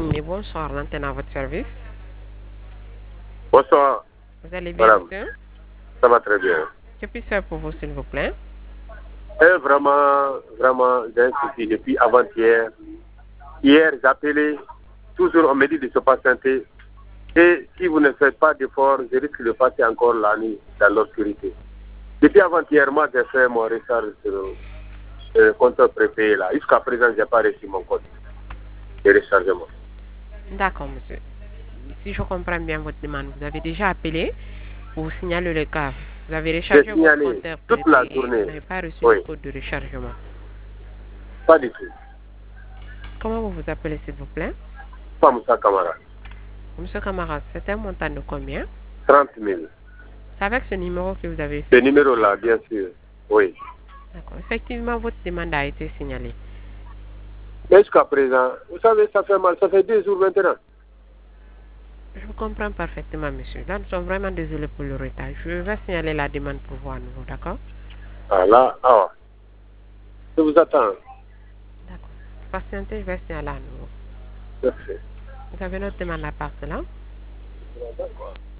Oui, bonsoir, l'antenne à votre service. Bonsoir, Vous allez bien, madame. monsieur? Ça va très bien. Que puis-je faire pour vous, s'il vous plaît? Vraiment, j'ai un souci depuis avant-hier. Hier, j'ai appelé. Toujours, on me dit de se patienter. Et si vous ne faites pas d'efforts, je risque de passer encore la nuit dans l'obscurité. Depuis avant-hier, moi, j'ai fait mon recharge sur le compteur prépayé là. Jusqu'à présent, je n'ai pas reçu mon compte de rechargement. D'accord, monsieur. Si je comprends bien votre demande, vous avez déjà appelé pour signaler le cas. Vous avez J'ai rechargé votre signalé compteur toute la prépayé et vous journée. n'avez pas reçu le Oui, code de rechargement. pas du tout. Comment vous vous appelez, s'il vous plaît? Pas Moussa Kamara. Monsieur Camara, c'est un montant de combien? 30 000. C'est avec ce numéro que vous avez Ce effectué. numéro-là, bien sûr. Oui. D'accord. Effectivement, votre demande a été signalée. Mais jusqu'à présent, vous savez, ça fait mal. Ça fait 2 jours maintenant. Je vous comprends parfaitement, monsieur. Là, nous sommes vraiment désolés pour le retard. Je vais signaler la demande pour vous à nouveau, d'accord? Ah là, ah, je vous attends. D'accord. Patientez, je vais signaler à nouveau. Merci. Vous avez notre demande à part cela?